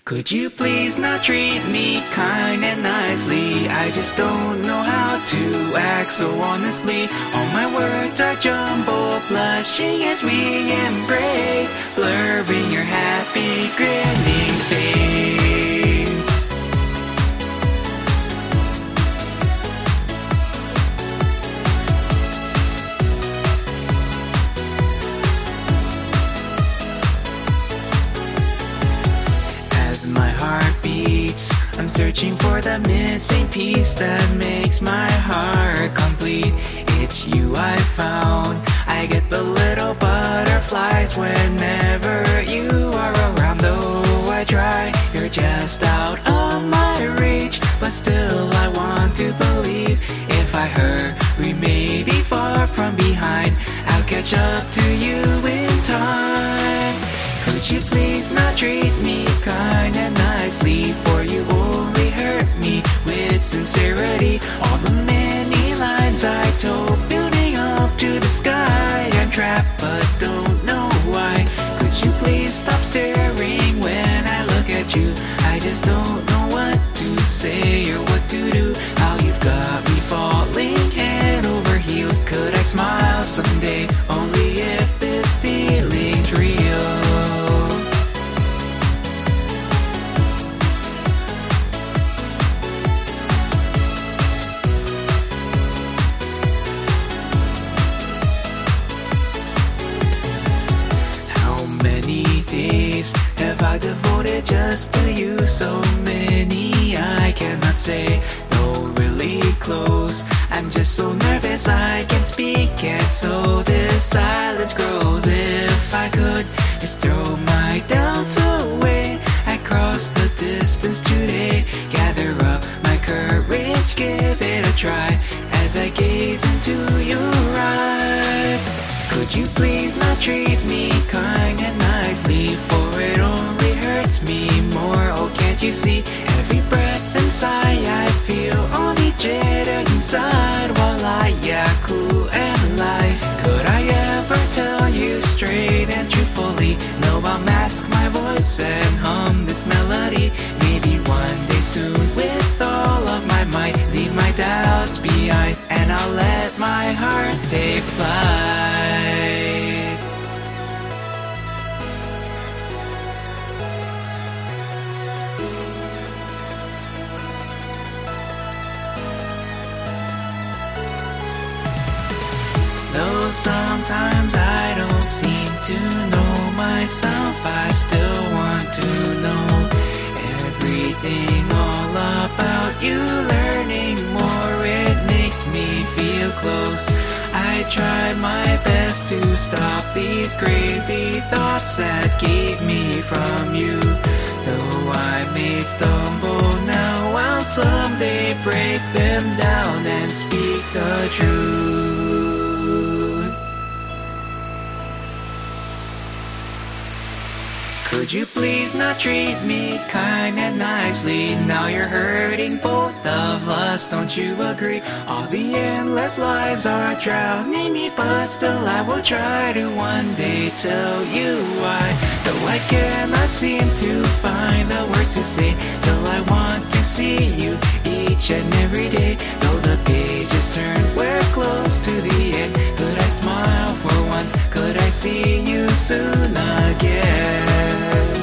Could you please not treat me kind and nicely? I just don't know how to act so honestly. All my words are jumbled, blushing as we embrace, blurring your happy, grinning face. As my heart beats, I'm searching for the missing piece that makes my heart complete. It's you I found. I get the little butterflies whenever you are around. Though I try, you're just out of my reach, but still I want to believe. If I hurry, maybe far from behind, I'll catch up to you in time. Could you please not treat me kind and nicely? For you only hurt me with sincerity. All the many lines I told, building up to the sky. I'm trapped but don't know why. Could you please stop staring when I look at you? I just don't know what to say or what to do. How you've got me falling head over heels. Could I smile someday? Only if this feeling's real. Days have I devoted just to you? So many I cannot say, though really close. I'm just so nervous I can't speak, and so this silence grows. If I could just throw my doubts away, I'd cross the distance today. Gather up my courage, give it a try as I gaze into your eyes. Could you please not treat me kind and nicely? For it only hurts me more. Oh, can't you see? Every breath and sigh I feel, only jitters inside while I cool and lie. Could I ever tell you straight and truthfully? No, I'll mask my voice and hum this melody. Maybe one day soon, with all of my might, leave my doubts behind, and I'll let my heart take flight. Though sometimes I don't seem to know myself, I still want to know everything all about you. Learning more, it makes me feel close. I try my best to stop these crazy thoughts that keep me from you. Though I may stumble now, I'll someday break them down and speak the truth. Could you please not treat me kind and nicely? Now you're hurting both of us, don't you agree? All the endless lies are drowning me, but still I will try to one day tell you why. Though I cannot seem to find the words to say, still I want to see you each and every day. Though the pages turn, we're close to the end. Could I smile for once? Could I see you soon again?